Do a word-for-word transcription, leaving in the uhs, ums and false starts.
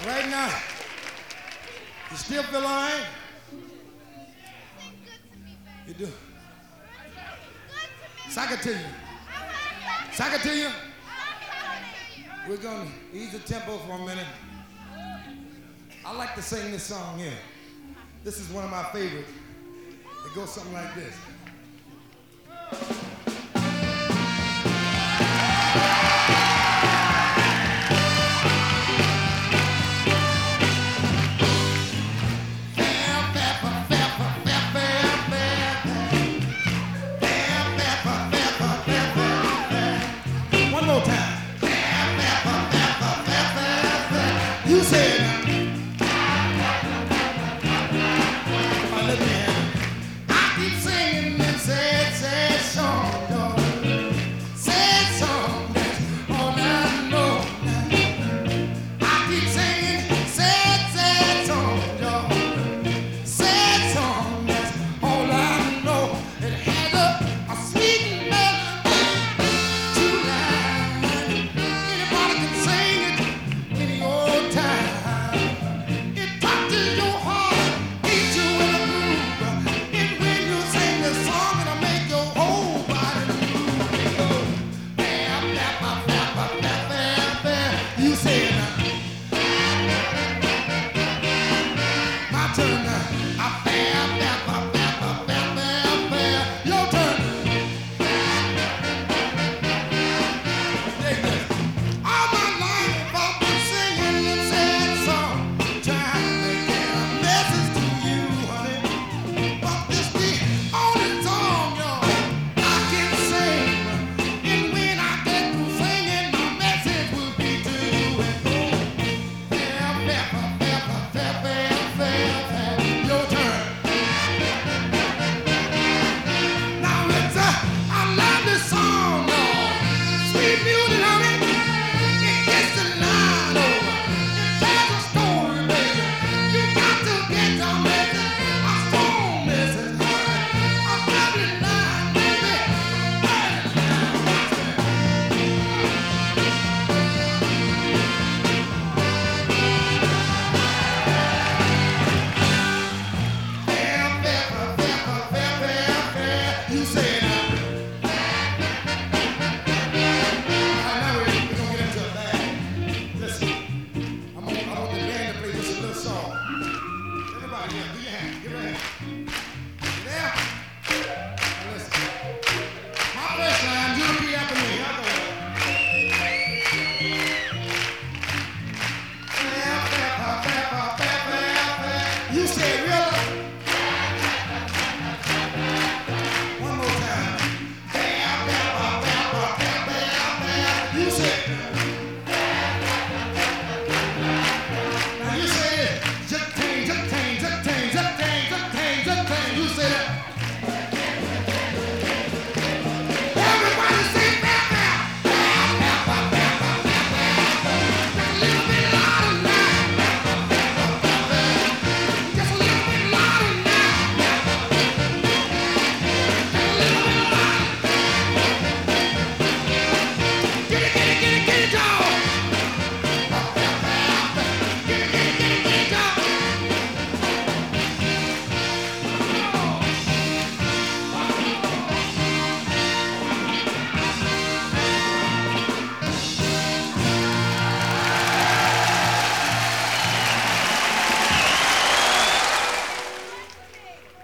Right now, you still feel all right? You do. Sock it to you. Sock it to you. We're gonna ease the tempo for a minute. I like to sing this song here. This is one of my favorites. It goes something like this.